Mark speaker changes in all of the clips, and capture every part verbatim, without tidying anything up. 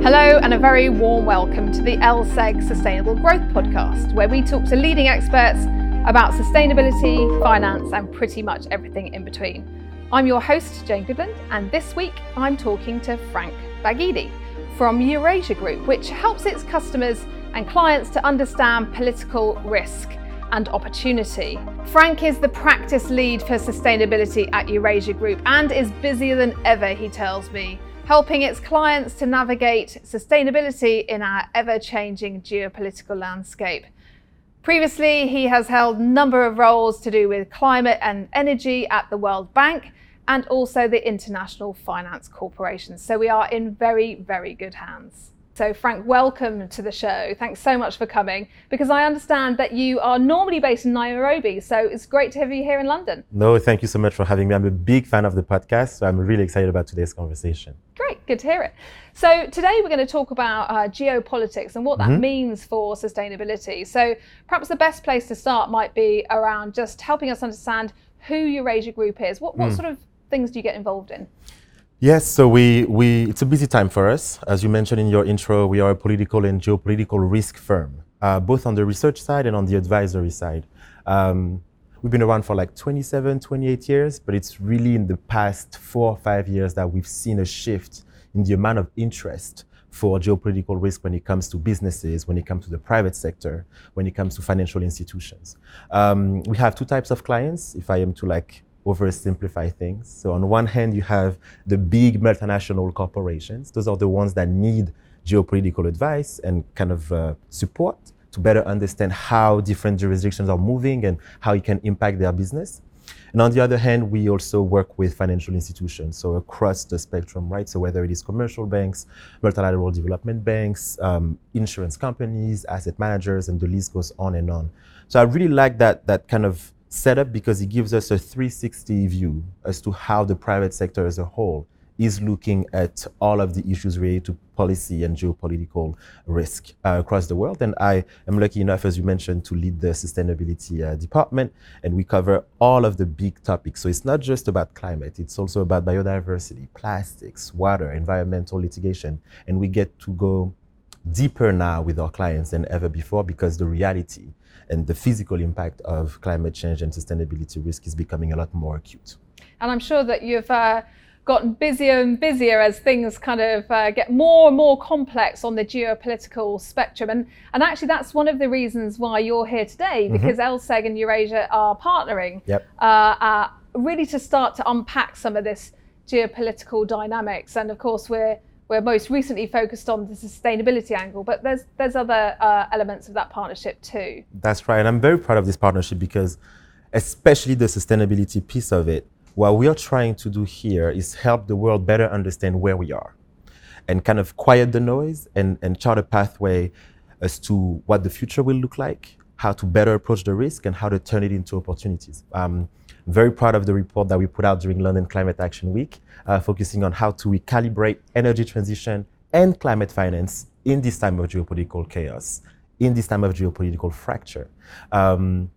Speaker 1: Hello and a very warm welcome to the L S E G Sustainable Growth Podcast, where we talk to leading experts about sustainability, finance and pretty much everything in between. I'm your host, Jane Goodland, and this week I'm talking to Frank Baghidi from Eurasia Group, which helps its customers and clients to understand political risk and opportunity. Frank is the practice lead for sustainability at Eurasia Group and is busier than ever, he tells me, helping its clients to navigate sustainability in our ever-changing geopolitical landscape. Previously, he has held a number of roles to do with climate and energy at the World Bank and also the International Finance Corporation. So we are in very, very good hands. So Frank, welcome to the show. Thanks so much for coming, because I understand that you are normally based in Nairobi, so it's great to have you here in London.
Speaker 2: No, thank you so much for having me. I'm a big fan of the podcast, so I'm really excited about today's conversation.
Speaker 1: Great, good to hear it. So today we're going to talk about uh, geopolitics and what that mm-hmm. means for sustainability. So perhaps the best place to start might be around just helping us understand who Eurasia Group is. What, what mm. sort of things do you get involved in?
Speaker 2: Yes, so we, we it's a busy time for us. As you mentioned in your intro, we are a political and geopolitical risk firm, uh, both on the research side and on the advisory side. Um, we've been around for like twenty-seven, twenty-eight years, but it's really in the past four or five years that we've seen a shift in the amount of interest for geopolitical risk when it comes to businesses, when it comes to the private sector, when it comes to financial institutions. Um, we have two types of clients, if I am to like oversimplify things. So on one hand, you have the big multinational corporations. Those are the ones that need geopolitical advice and kind of uh, support to better understand how different jurisdictions are moving and how it can impact their business. And on the other hand, we also work with financial institutions, so across the spectrum, right? So whether it is commercial banks, multilateral development banks, um, insurance companies, asset managers, and the list goes on and on. So I really like that, that kind of setup, because it gives us a three sixty view as to how the private sector as a whole is looking at all of the issues related to policy and geopolitical risk uh, across the world. And I am lucky enough, as you mentioned, to lead the sustainability uh, department, and we cover all of the big topics. So it's not just about climate, it's also about biodiversity, plastics, water, environmental litigation, and we get to go deeper now with our clients than ever before, because the reality and the physical impact of climate change and sustainability risk is becoming a lot more acute.
Speaker 1: And I'm sure that you've uh, gotten busier and busier as things kind of uh, get more and more complex on the geopolitical spectrum. And, and actually that's one of the reasons why you're here today, because mm-hmm. L S E G and Eurasia are partnering
Speaker 2: yep.
Speaker 1: uh, uh, really to start to unpack some of this geopolitical dynamics. And of course, we're We're most recently focused on the sustainability angle, but there's there's other uh, elements of that partnership too.
Speaker 2: That's right, and I'm very proud of this partnership, because especially the sustainability piece of it, what we are trying to do here is help the world better understand where we are and kind of quiet the noise and, and chart a pathway as to what the future will look like, how to better approach the risk, and how to turn it into opportunities. Um, I'm very proud of the report that we put out during London Climate Action Week, uh, focusing on how to recalibrate energy transition and climate finance in this time of geopolitical chaos, in this time of geopolitical fracture. Um,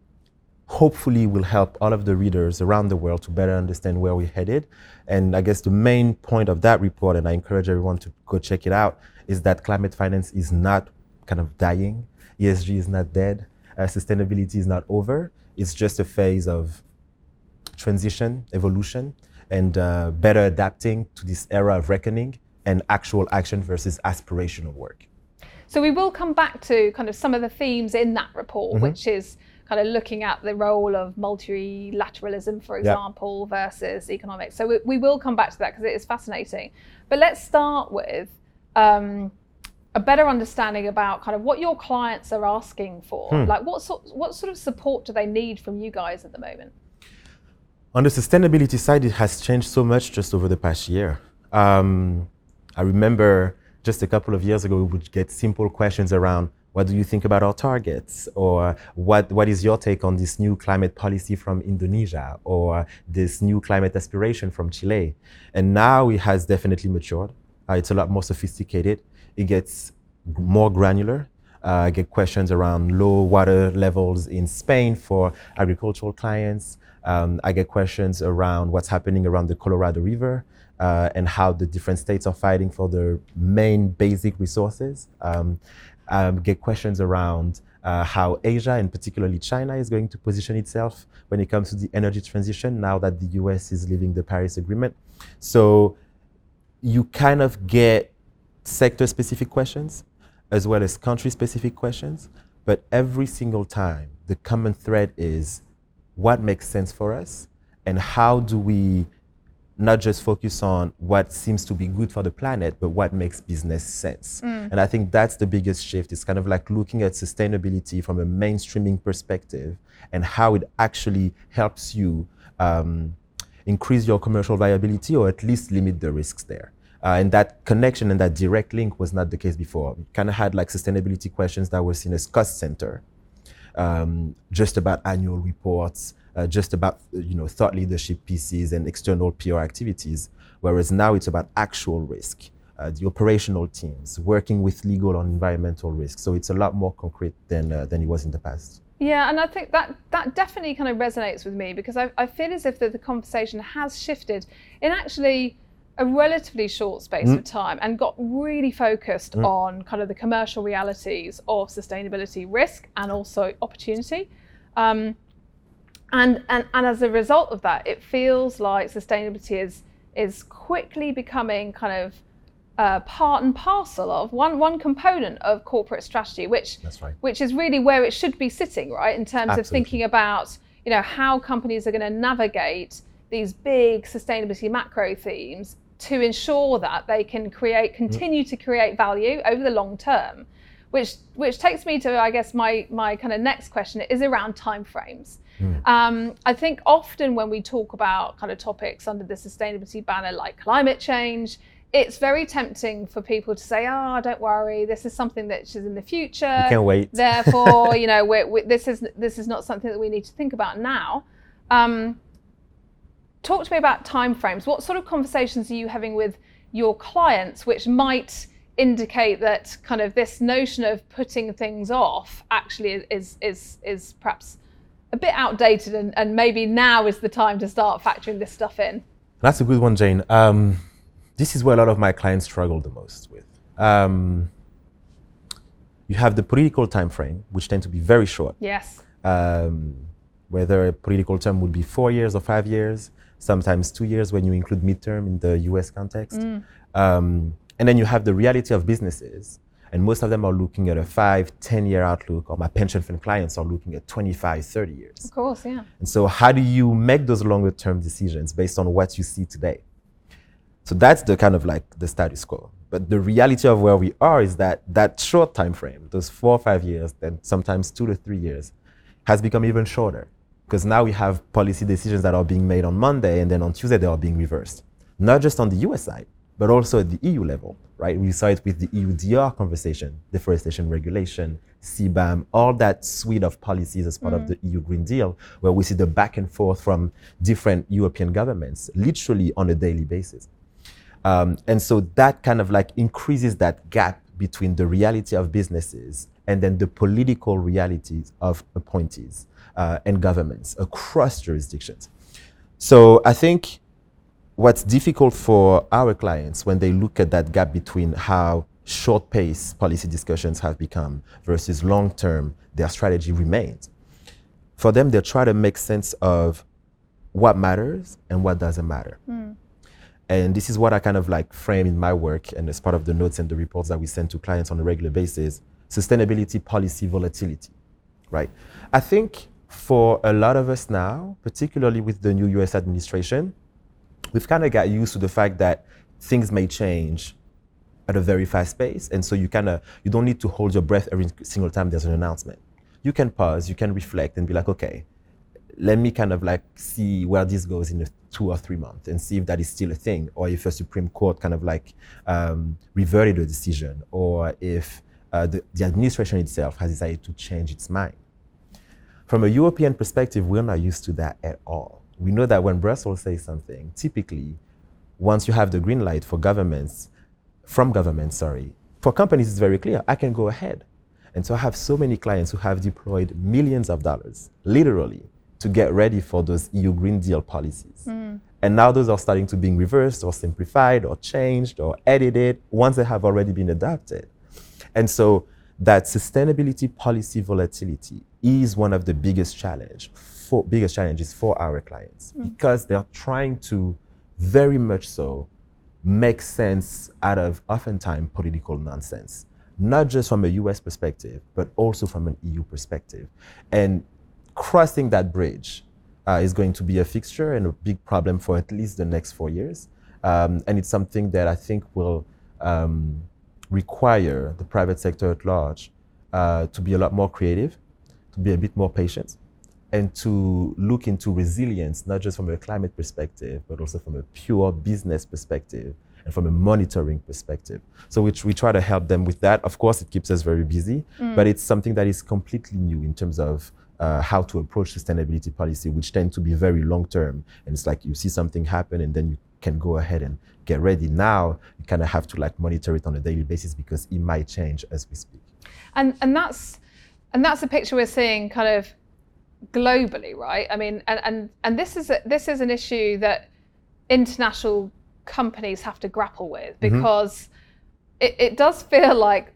Speaker 2: hopefully will help all of the readers around the world to better understand where we're headed. And I guess the main point of that report, and I encourage everyone to go check it out, is that climate finance is not kind of dying. E S G is not dead. Uh, sustainability is not over. It's just a phase of transition, evolution, and uh, better adapting to this era of reckoning and actual action versus aspirational work.
Speaker 1: So we will come back to kind of some of the themes in that report, mm-hmm. which is kind of looking at the role of multilateralism, for example, yep. versus economics. So we, we will come back to that because it is fascinating. But let's start with um, a better understanding about kind of what your clients are asking for. Hmm. Like what sort, what sort of support do they need from you guys at the moment?
Speaker 2: On the sustainability side, it has changed so much just over the past year. Um, I remember just a couple of years ago, we would get simple questions around, what do you think about our targets? Or what, what is your take on this new climate policy from Indonesia? Or this new climate aspiration from Chile? And now it has definitely matured. Uh, it's a lot more sophisticated. It gets more granular. Uh, I get questions around low water levels in Spain for agricultural clients. Um, I get questions around what's happening around the Colorado River. uh, and how the different states are fighting for their main basic resources. Um, um, get questions around uh, how Asia, and particularly China, is going to position itself when it comes to the energy transition now that the U S is leaving the Paris Agreement. So you kind of get sector-specific questions as well as country-specific questions, but every single time the common thread is what makes sense for us and how do we not just focus on what seems to be good for the planet, but what makes business sense. Mm. And I think that's the biggest shift. It's kind of like looking at sustainability from a mainstreaming perspective and how it actually helps you um, increase your commercial viability or at least limit the risks there. Uh, and that connection and that direct link was not the case before. We kind of had like sustainability questions that were seen as cost center, um, just about annual reports, uh, just about you know thought leadership pieces and external P R activities, whereas now it's about actual risk, uh, the operational teams, working with legal on environmental risk. So it's a lot more concrete than uh, than it was in the past.
Speaker 1: Yeah, and I think that that definitely kind of resonates with me because I, I feel as if the, the conversation has shifted in actually a relatively short space mm. of time and got really focused mm. on kind of the commercial realities of sustainability risk and also opportunity. Um, and, and, and as a result of that, it feels like sustainability is, is quickly becoming kind of uh, part and parcel of one, one component of corporate strategy, which,
Speaker 2: That's right.
Speaker 1: which is really where it should be sitting, right? In terms
Speaker 2: Absolutely.
Speaker 1: of thinking about, you know, how companies are going to navigate these big sustainability macro themes to ensure that they can create, continue to create value over the long term, which which takes me to, I guess, my my kind of next question is around timeframes. Mm. Um, I think often when we talk about kind of topics under the sustainability banner like climate change, it's very tempting for people to say, "Oh, don't worry, this is something that is in the future.
Speaker 2: We can't wait.
Speaker 1: Therefore, you know, we're, we, this is this is not something that we need to think about now." Um, Talk to me about timeframes. What sort of conversations are you having with your clients which might indicate that kind of this notion of putting things off actually is is is perhaps a bit outdated and, and maybe now is the time to start factoring this stuff in?
Speaker 2: That's a good one, Jane. Um, this is where a lot of my clients struggle the most with. Um, you have the political time frame, which tend to be very short.
Speaker 1: Yes.
Speaker 2: Um, whether a political term would be four years or five years, sometimes two years when you include midterm in the U S context. Mm. Um, and then you have the reality of businesses. And most of them are looking at a five, ten year outlook, or my pension fund clients are looking at twenty-five, thirty years.
Speaker 1: Of course, yeah.
Speaker 2: And so how do you make those longer term decisions based on what you see today? So that's the kind of like the status quo. But the reality of where we are is that that short time frame, those four or five years, then sometimes two to three years, has become even shorter. Because now we have policy decisions that are being made on Monday and then on Tuesday they are being reversed. Not just on the U S side, but also at the E U level, right? We saw it with the E U D R conversation, deforestation regulation, C B A M, all that suite of policies as part mm. of the E U Green Deal, where we see the back and forth from different European governments, literally on a daily basis. Um, and so that kind of like increases that gap between the reality of businesses and then the political realities of appointees. Uh, and governments across jurisdictions. So I think what's difficult for our clients when they look at that gap between how short-paced policy discussions have become versus long-term, their strategy remains. For them, they try to make sense of what matters and what doesn't matter. Mm. And this is what I kind of like frame in my work and as part of the notes and the reports that we send to clients on a regular basis, sustainability policy volatility, right? I think for a lot of us now, particularly with the new U S administration, we've kind of got used to the fact that things may change at a very fast pace. And so you kind of, you don't need to hold your breath every single time there's an announcement. You can pause, you can reflect and be like, okay, let me kind of like see where this goes in a two or three months and see if that is still a thing, or if a Supreme Court kind of like um, reverted a decision, or if uh, the, the administration itself has decided to change its mind. From a European perspective, we're not used to that at all. We know that when Brussels says something, typically, once you have the green light for governments, from governments, sorry, for companies, it's very clear, I can go ahead. And so I have so many clients who have deployed millions of dollars, literally, to get ready for those E U Green Deal policies. Mm. And now those are starting to being reversed or simplified or changed or edited once they have already been adopted. And so that sustainability policy volatility is one of the biggest challenge for, biggest challenges for our clients mm. because they're trying to very much so make sense out of oftentimes political nonsense, not just from a U S perspective, but also from an E U perspective. And crossing that bridge uh, is going to be a fixture and a big problem for at least the next four years. Um, and it's something that I think will um, require the private sector at large uh, to be a lot more creative, to be a bit more patient, and to look into resilience, not just from a climate perspective, but also from a pure business perspective and from a monitoring perspective. So we, we try to help them with that. Of course, it keeps us very busy, mm. but it's something that is completely new in terms of uh, how to approach sustainability policy, which tend to be very long-term. And it's like you see something happen and then you can go ahead and get ready. Now, you kind of have to like monitor it on a daily basis because it might change as we speak.
Speaker 1: And and that's and that's a picture we're seeing kind of globally, right? I mean, and and, and this is a, this is an issue that international companies have to grapple with because mm-hmm. it, it does feel like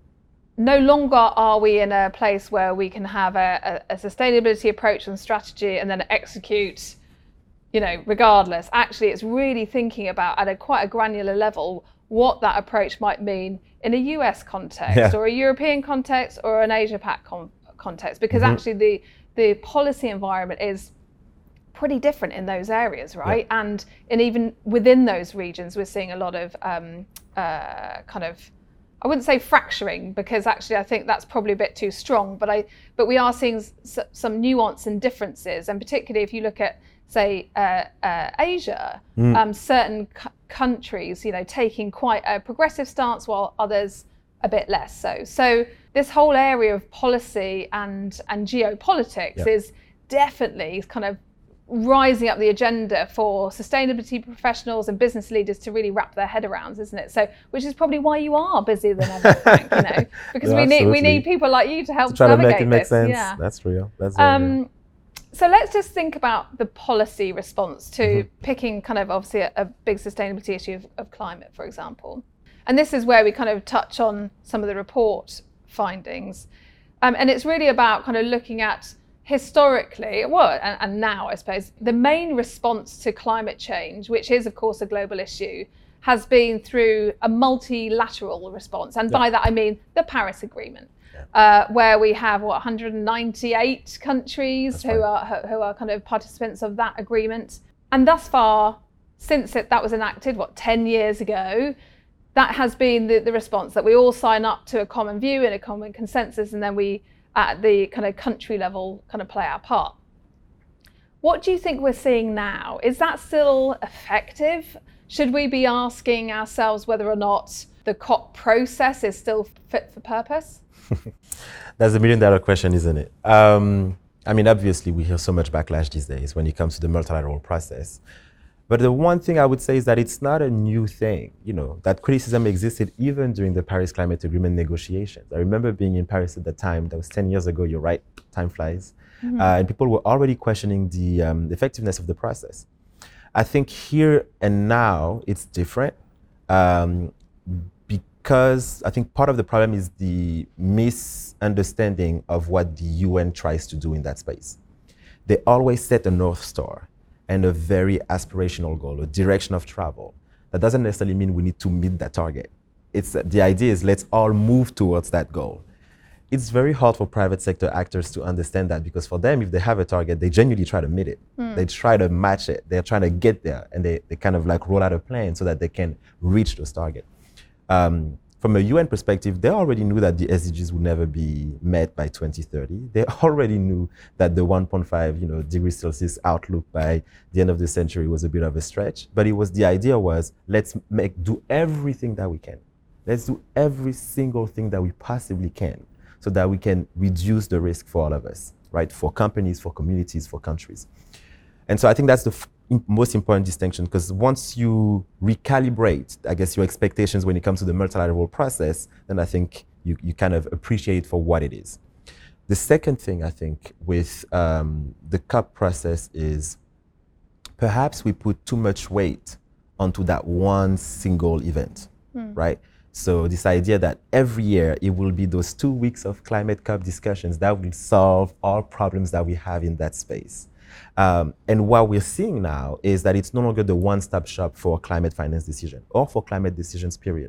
Speaker 1: no longer are we in a place where we can have a, a, a sustainability approach and strategy and then execute, you know, regardless. Actually, it's really thinking about at a quite a granular level what that approach might mean in a U S context yeah. or a European context or an Asia Pac con- context, because mm-hmm. actually the the policy environment is pretty different in those areas, right? Yeah. And and even within those regions, we're seeing a lot of um, uh, kind of, I wouldn't say fracturing, because actually I think that's probably a bit too strong, but I but we are seeing s- some nuance and differences, and particularly if you look at, say, uh, uh, Asia, mm. um, certain c- countries, you know, taking quite a progressive stance while others a bit less so. So this whole area of policy and, and geopolitics yep. is definitely kind of rising up the agenda for sustainability professionals and business leaders to really wrap their head around, isn't it? So, which is probably why you are busier than ever, Frank, you know, because
Speaker 2: no,
Speaker 1: we need
Speaker 2: absolutely.
Speaker 1: we need people like you to help
Speaker 2: to try
Speaker 1: navigate
Speaker 2: to make it make
Speaker 1: this.
Speaker 2: sense.
Speaker 1: Yeah.
Speaker 2: That's real. That's
Speaker 1: um,
Speaker 2: real.
Speaker 1: So let's just think about the policy response to
Speaker 2: mm-hmm.
Speaker 1: picking kind of obviously a, a big sustainability issue of, of climate, for example. And this is where we kind of touch on some of the report findings. Um, and it's really about kind of looking at historically, well, and, and now I suppose, the main response to climate change, which is of course a global issue, has been through a multilateral response. And yeah. by that I mean the Paris Agreement. Uh, where we have what one hundred ninety-eight countries That's who right. are who are kind of participants of that agreement, and thus far, since it, that was enacted, what ten years ago, that has been the, the response, that we all sign up to a common view and a common consensus, and then we, at the kind of country level, kind of play our part. What do you think we're seeing now? Is that still effective? Should we be asking ourselves whether or not the COP process is still fit for purpose?
Speaker 2: That's a million dollar question, isn't it? Um, I mean, obviously, we hear so much backlash these days when it comes to the multilateral process. But the one thing I would say is that it's not a new thing. You know, that criticism existed even during the Paris Climate Agreement negotiations. I remember being in Paris at the time. That was ten years ago. You're right. Time flies. Mm-hmm. Uh, and people were already questioning the um, effectiveness of the process. I think here and now it's different. Um, Because I think part of the problem is the misunderstanding of what the U N tries to do in that space. They always set a North Star and a very aspirational goal, a direction of travel. That doesn't necessarily mean we need to meet that target. It's the idea is let's all move towards that goal. It's very hard for private sector actors to understand that, because for them, if they have a target, they genuinely try to meet it. Mm. They try to match it. They're trying to get there, and they, they kind of like roll out a plan so that they can reach those targets. Um, from a U N perspective, they already knew that the S D Gs would never be met by twenty thirty. They already knew that the one point five you know, degrees Celsius outlook by the end of the century was a bit of a stretch. But it was the idea was, let's make do everything that we can. Let's do every single thing that we possibly can so that we can reduce the risk for all of us, right? For companies, for communities, for countries. And so I think that's the f- most important distinction, because once you recalibrate, I guess, your expectations when it comes to the multilateral process, then I think you, you kind of appreciate for what it is. The second thing I think with um, the COP process is perhaps we put too much weight onto that one single event, mm. right? So this idea that every year it will be those two weeks of climate COP discussions that will solve all problems that we have in that space. Um, and what we're seeing now is that it's no longer the one-stop shop for climate finance decision or for climate decisions, period.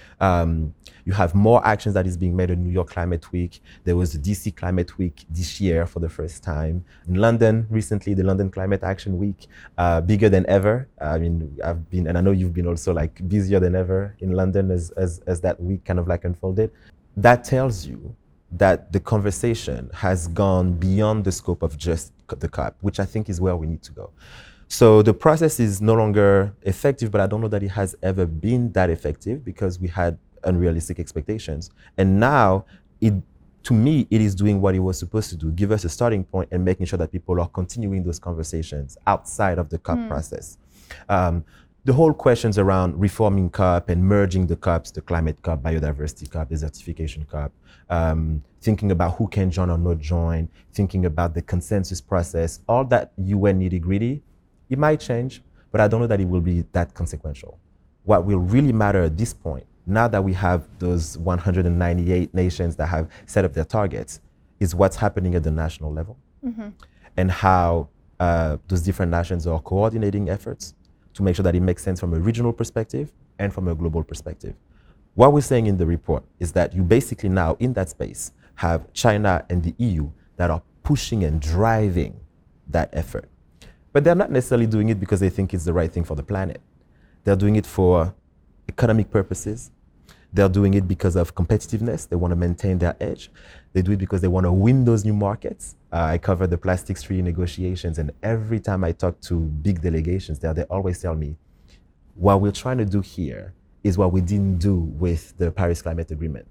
Speaker 2: Um, you have more actions that is being made in New York Climate Week. There was the D C Climate Week this year for the first time. In London, recently, the London Climate Action Week, uh, bigger than ever. I mean, I've been, and I know you've been also like busier than ever in London as, as, as that week kind of like unfolded. That tells you that the conversation has gone beyond the scope of just the COP, which I think is where we need to go. So the process is no longer effective, but I don't know that it has ever been that effective because we had unrealistic expectations. And now, it, to me, it is doing what it was supposed to do, give us a starting point and making sure that people are continuing those conversations outside of the COP mm. process. Um, the whole questions around reforming COP and merging the COPs, the climate COP, biodiversity COP, desertification COP, um, thinking about who can join or not join, thinking about the consensus process, all that U N nitty-gritty. It might change, but I don't know that it will be that consequential. What will really matter at this point, now that we have those one hundred ninety-eight nations that have set up their targets, is what's happening at the national level mm-hmm. and how uh, those different nations are coordinating efforts to make sure that it makes sense from a regional perspective and from a global perspective. What we're saying in the report is that you basically now in that space have China and the E U that are pushing and driving that effort. But they're not necessarily doing it because they think it's the right thing for the planet. They're doing it for economic purposes. They're doing it because of competitiveness. They want to maintain their edge. They do it because they want to win those new markets. Uh, I cover the plastics treaty negotiations, and every time I talk to big delegations there, they always tell me, what we're trying to do here is what we didn't do with the Paris Climate Agreement.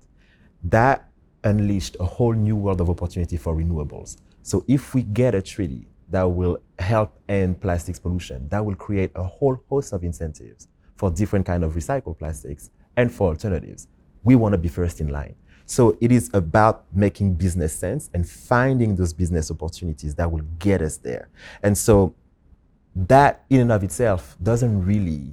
Speaker 2: That unleashed a whole new world of opportunity for renewables. So if we get a treaty that will help end plastics pollution, that will create a whole host of incentives for different kind of recycled plastics and for alternatives. We want to be first in line. So it is about making business sense and finding those business opportunities that will get us there. And so that in and of itself doesn't really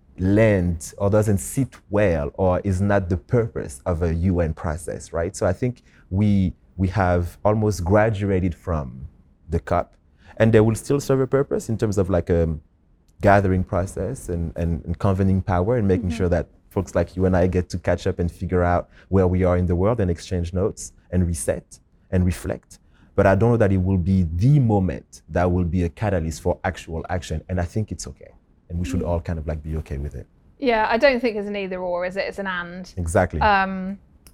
Speaker 2: lend or doesn't sit well or is not the purpose of a U N process, right? So I think we we have almost graduated from the COP, and they will still serve a purpose in terms of like a gathering process and, and, and convening power and making mm-hmm. sure that folks like you and I get to catch up and figure out where we are in the world and exchange notes and reset and reflect. But I don't know that it will be the moment that will be a catalyst for actual action. And I think it's okay. And we should all kind of like be okay with it.
Speaker 1: Yeah, I don't think it's an either or, is it? It's an and.
Speaker 2: Exactly.
Speaker 1: Um,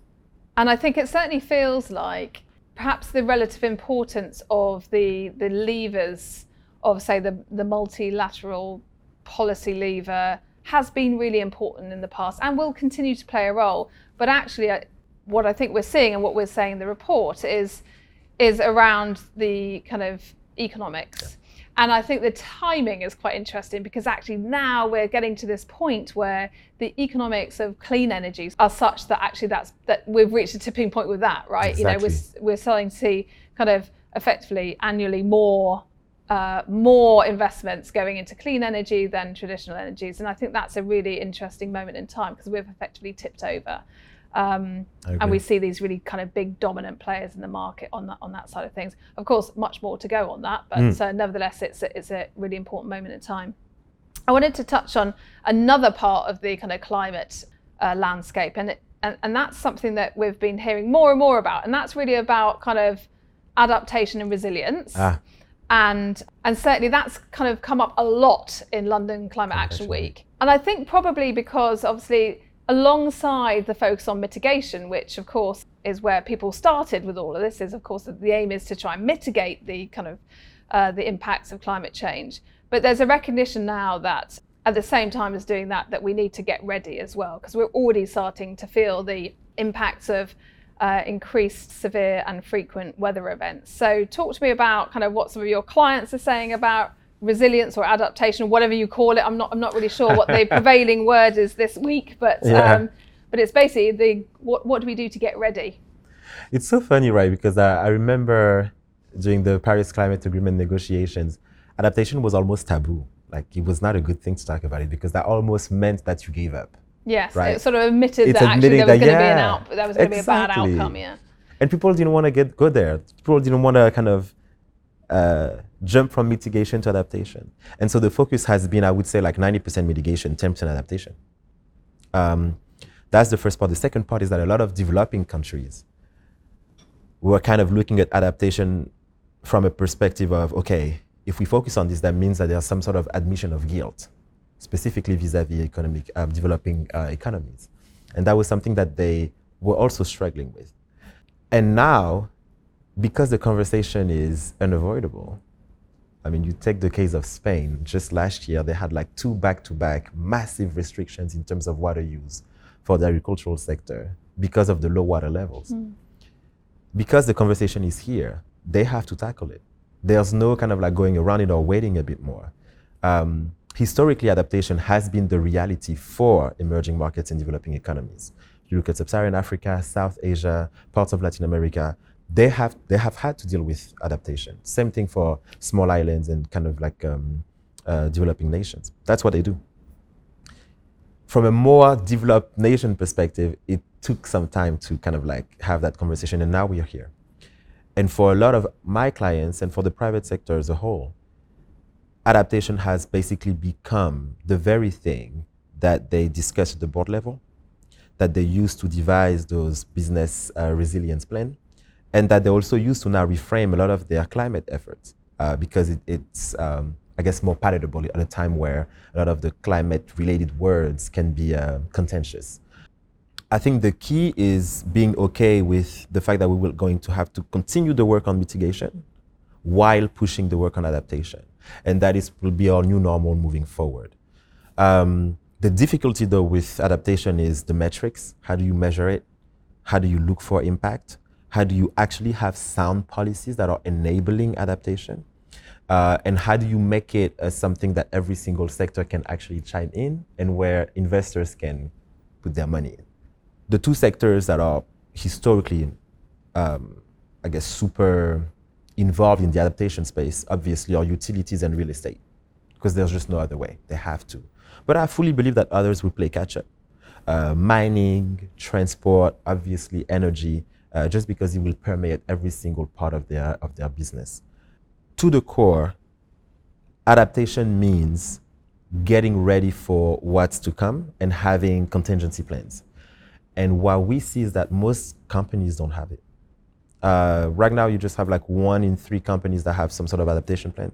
Speaker 1: and I think it certainly feels like perhaps the relative importance of the the levers of, say, the, the multilateral policy lever has been really important in the past and will continue to play a role. But actually, what I think we're seeing and what we're saying in the report is, is around the kind of economics. Yeah. And I think the timing is quite interesting because actually now we're getting to this point where the economics of clean energies are such that actually that's that we've reached a tipping point with that, right?
Speaker 2: Exactly.
Speaker 1: You know, we're we're starting to see kind of effectively annually more uh, more investments going into clean energy than traditional energies, and I think that's a really interesting moment in time because we've effectively tipped over. Um, and we see these really kind of big dominant players in the market on that on that side of things. Of course, much more to go on that, but mm. uh, nevertheless, it's a, it's a really important moment in time. I wanted to touch on another part of the kind of climate uh, landscape, and, it, and and that's something that we've been hearing more and more about, and that's really about kind of adaptation and resilience. Ah. And and certainly that's kind of come up a lot in London Climate Action Week. And I think probably because obviously, alongside the focus on mitigation, which of course is where people started with all of this, is of course the aim is to try and mitigate the kind of uh, the impacts of climate change. But there's a recognition now that at the same time as doing that, that we need to get ready as well, because we're already starting to feel the impacts of uh, increased severe and frequent weather events. So talk to me about kind of what some of your clients are saying about resilience or adaptation, whatever you call it. I'm not I'm not really sure what the prevailing word is this week, but yeah. um, but it's basically the what what do we do to get ready?
Speaker 2: It's so funny, right? Because I, I remember during the Paris Climate Agreement negotiations, adaptation was almost taboo. Like it was not a good thing to talk about it because that almost meant that you gave up.
Speaker 1: Yes,
Speaker 2: right?
Speaker 1: it sort of admitted
Speaker 2: It's
Speaker 1: that actually there was
Speaker 2: admitting
Speaker 1: going
Speaker 2: that,
Speaker 1: to be an
Speaker 2: yeah,
Speaker 1: out, there was going to
Speaker 2: exactly.
Speaker 1: be a bad outcome. Yeah.
Speaker 2: And people didn't want to get go there. People didn't want to kind of uh, jump from mitigation to adaptation. And so the focus has been, I would say, like ninety percent mitigation, ten percent adaptation. Um, that's the first part. The second part is that a lot of developing countries were kind of looking at adaptation from a perspective of, okay, if we focus on this, that means that there's some sort of admission of guilt, specifically vis-a-vis economic, uh, developing uh, economies. And that was something that they were also struggling with. And now, because the conversation is unavoidable, I mean, you take the case of Spain, just last year, they had like two back-to-back massive restrictions in terms of water use for the agricultural sector because of the low water levels. Mm. Because the conversation is here, they have to tackle it. There's no kind of like going around it or waiting a bit more. Um, historically, adaptation has been the reality for emerging markets and developing economies. You look at Sub-Saharan Africa, South Asia, parts of Latin America, they have they have had to deal with adaptation. Same thing for small islands and kind of like um, uh, developing nations. That's what they do. From a more developed nation perspective, it took some time to kind of like have that conversation, and now we are here. And for a lot of my clients and for the private sector as a whole, adaptation has basically become the very thing that they discuss at the board level, that they use to devise those business uh, resilience plans, and that they also use to now reframe a lot of their climate efforts uh, because it, it's, um, I guess, more palatable at a time where a lot of the climate-related words can be uh, contentious. I think the key is being okay with the fact that we will going to have to continue the work on mitigation while pushing the work on adaptation. And that is will be our new normal moving forward. Um, the difficulty though with adaptation is the metrics. How do you measure it? How do you look for impact? How do you actually have sound policies that are enabling adaptation? Uh, and how do you make it uh, something that every single sector can actually chime in and where investors can put their money in? The two sectors that are historically, um, I guess, super involved in the adaptation space, obviously, are utilities and real estate, because there's just no other way. They have to. But I fully believe that others will play catch up. Uh, mining, transport, obviously energy, uh, just because it will permeate every single part of their, of their business. To the core, adaptation means getting ready for what's to come and having contingency plans. And what we see is that most companies don't have it. Uh, right now, you just have like one in three companies that have some sort of adaptation plan.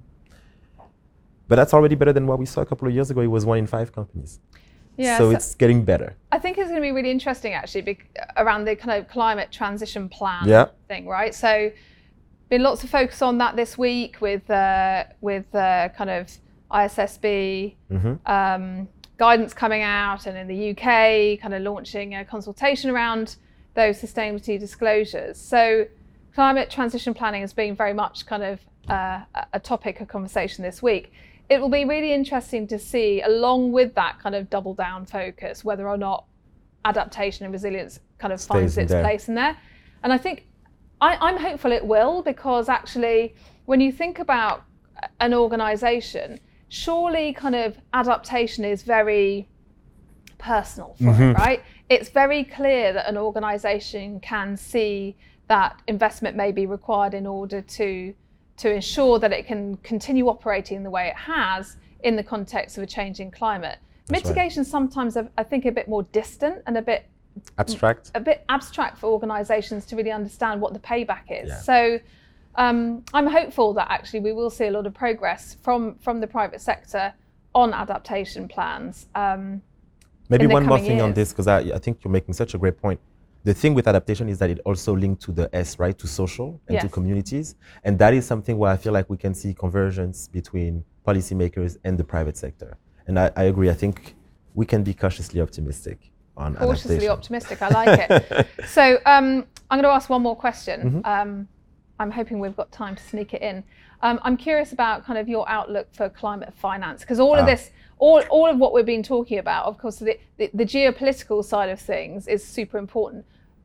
Speaker 2: But that's already better than what we saw a couple of years ago. It was one in five companies. Yeah, so, so it's getting better.
Speaker 1: I think it's going to be really interesting, actually, be, around the kind of climate transition plan
Speaker 2: yeah.
Speaker 1: thing, right? So, been lots of focus on that this week with uh, with uh, kind of I S S B mm-hmm. um, guidance coming out, and in the U K, kind of launching a consultation around those sustainability disclosures. So, climate transition planning has been very much kind of uh, a topic of conversation this week. It will be really interesting to see, along with that kind of double down focus, whether or not adaptation and resilience kind of
Speaker 2: Stays
Speaker 1: finds its
Speaker 2: there.
Speaker 1: place in there. And I think I, I'm hopeful it will, because actually, when you think about an organisation, surely kind of adaptation is very personal for mm-hmm. it, right? It's very clear that an organisation can see that investment may be required in order to to ensure that it can continue operating the way it has in the context of a changing climate. That's Mitigation right. sometimes, I think, a bit more distant and a bit
Speaker 2: abstract.
Speaker 1: A bit abstract for organisations to really understand what the payback is.
Speaker 2: Yeah.
Speaker 1: So um, I'm hopeful that actually we will see a lot of progress from from the private sector on adaptation plans. Um,
Speaker 2: Maybe one more thing
Speaker 1: years.
Speaker 2: on this, because I, I think you're making such a great point. The thing with adaptation is that it also linked to the S, right, to social and
Speaker 1: yes.
Speaker 2: to communities. And that is something where I feel like we can see convergence between policymakers and the private sector. And I, I agree, I think we can be cautiously optimistic on
Speaker 1: Cautiously
Speaker 2: adaptation.
Speaker 1: optimistic, I like it. So um, I'm going to ask one more question.
Speaker 2: Mm-hmm.
Speaker 1: Um, I'm hoping we've got time to sneak it in. Um, I'm curious about kind of your outlook for climate finance, because all of
Speaker 2: Ah.
Speaker 1: this, all, all of what we've been talking about, of course, the, the, the geopolitical side of things is super important.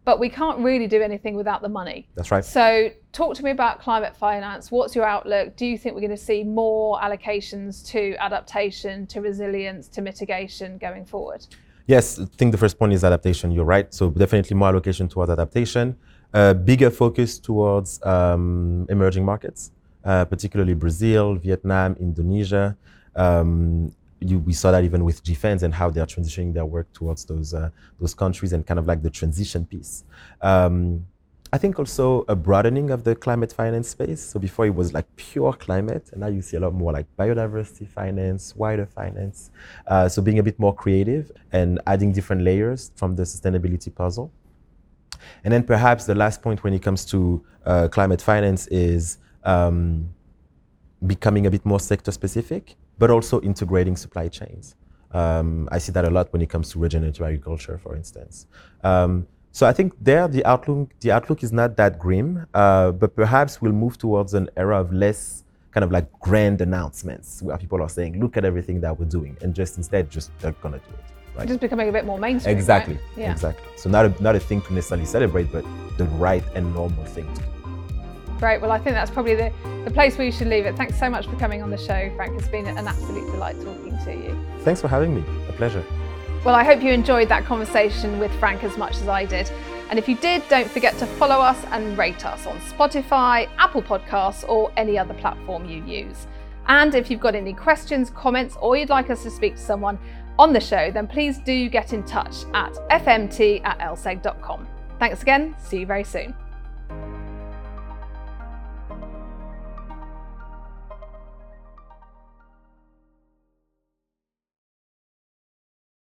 Speaker 1: but we can't really do anything without the money.
Speaker 2: That's right.
Speaker 1: So talk to me about climate finance. What's your outlook? Do you think we're going to see more allocations to adaptation, to resilience, to mitigation going forward?
Speaker 2: Yes, I think the first point is adaptation. You're right. So definitely more allocation towards adaptation, uh, bigger focus towards um, emerging markets, uh, particularly Brazil, Vietnam, Indonesia. Um, You, we saw that even with defense and how they are transitioning their work towards those uh, those countries and kind of like the transition piece. Um, I think also a broadening of the climate finance space. So before it was like pure climate, and now you see a lot more like biodiversity finance, wider finance. Uh, so being a bit more creative and adding different layers from the sustainability puzzle. And then perhaps the last point when it comes to uh, climate finance is um, becoming a bit more sector specific, but also integrating supply chains. Um, I see that a lot when it comes to regenerative agriculture, for instance. Um, so I think there the outlook, the outlook is not that grim, uh, but perhaps we'll move towards an era of less kind of like grand announcements where people are saying, look at everything that we're doing, and just instead just they're gonna do it. Right?
Speaker 1: Just becoming a bit more mainstream.
Speaker 2: Exactly,
Speaker 1: right? Yeah.
Speaker 2: exactly. So not a, not a thing to necessarily celebrate, but the right and normal thing to do.
Speaker 1: Great, well I think that's probably the, the place where you should leave it. Thanks so much for coming on the show, Frank. It's been an absolute delight talking to you.
Speaker 2: Thanks for having me, a pleasure.
Speaker 1: Well, I hope you enjoyed that conversation with Frank as much as I did. And if you did, don't forget to follow us and rate us on Spotify, Apple Podcasts, or any other platform you use. And if you've got any questions, comments, or you'd like us to speak to someone on the show, then please do get in touch at f m t at l seg dot com. Thanks again, see you very soon.